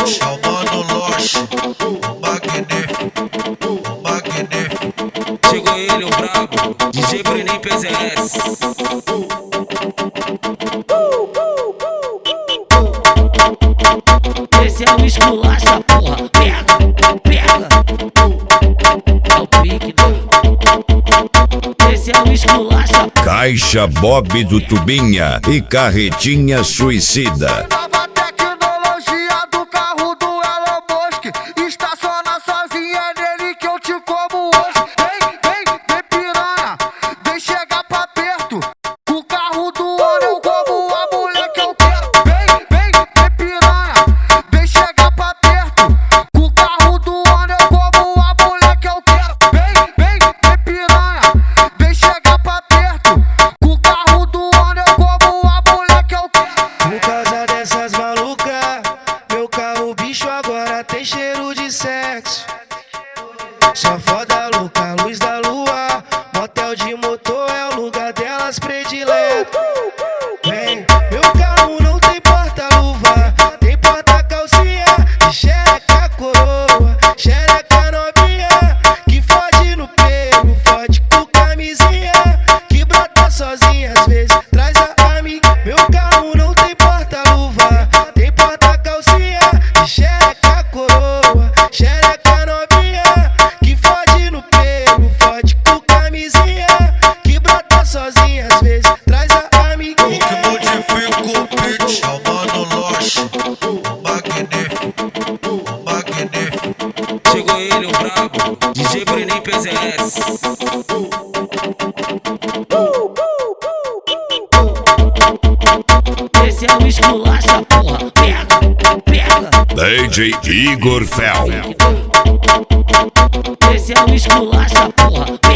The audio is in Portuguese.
beat, é o Mano Loche, o magnífico, o magnífico. Chegou ele, o brabo, DJ Bruninho PZS. Esse é o esculacha, porra. Pega, pega. É o pique, né? Esse é o esculacha. Caixa Bob do Tubinha e Carretinha Suicida. Nova tecnologia do carro do Elon Musk. Estaciona sozinha, é nele que eu te como hoje. Vem piranha, vem chegar pra perto. O carro do ano eu como a mulher que eu quero. Vem piranha, vem chegar pra perto. O carro do ano eu como a mulher que eu quero. Vem piranha, vem chegar pra perto. O carro do ano eu como a mulher que eu quero. Por causa dessas malucas, meu carro bicho agora tem cheiro de sexo. Só foda louca, luz da lua, motel de motor é o lugar delas predileto. Vem, meu carro não tem porta-luva, tem porta-calcinha de xereca coroa, xereca novinha, que fode no pelo, fode com camisinha, que brota sozinha às vezes, traz a amiga. Meu carro não tem porta-luva, tem porta-calcinha de xereca coroa, xereca novinha, que fode no pelo, fode com camisinha, que brota sozinha às vezes, traz a amiga. O que modifica o beat, é o Mano Loche, o magnífico, o magnífico. Chegou ele, o brabo, DJ Bruninho PZS. Esse é o esculacha, porra. Pega, pega. DJ Igor Fel. Esse é o esculacha, porra.